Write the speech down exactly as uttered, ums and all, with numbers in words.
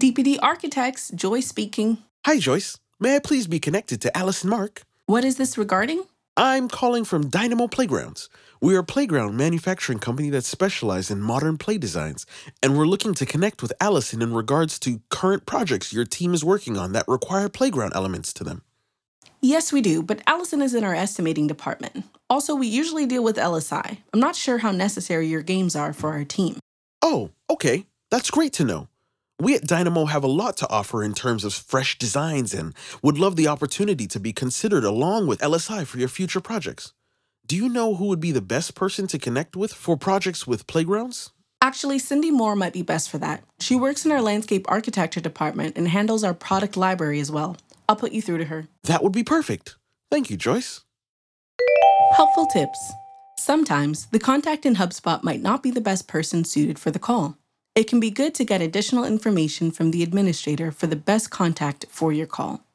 T P D Architects, Joy speaking. Hi, Joyce. May I please be connected to Alice and Mark? What is this regarding? I'm calling from Dynamo Playgrounds. We're a playground manufacturing company that specializes in modern play designs, and we're looking to connect with Allison in regards to current projects your team is working on that require playground elements to them. Yes, we do, but Allison is in our estimating department. Also, we usually deal with L S I. I'm not sure how necessary your games are for our team. Oh, okay. That's great to know. We at Dynamo have a lot to offer in terms of fresh designs and would love the opportunity to be considered along with L S I for your future projects. Do you know who would be the best person to connect with for projects with playgrounds? Actually, Cindy Moore might be best for that. She works in our landscape architecture department and handles our product library as well. I'll put you through to her. That would be perfect. Thank you, Joyce. Helpful tips. Sometimes the contact in HubSpot might not be the best person suited for the call. It can be good to get additional information from the administrator for the best contact for your call.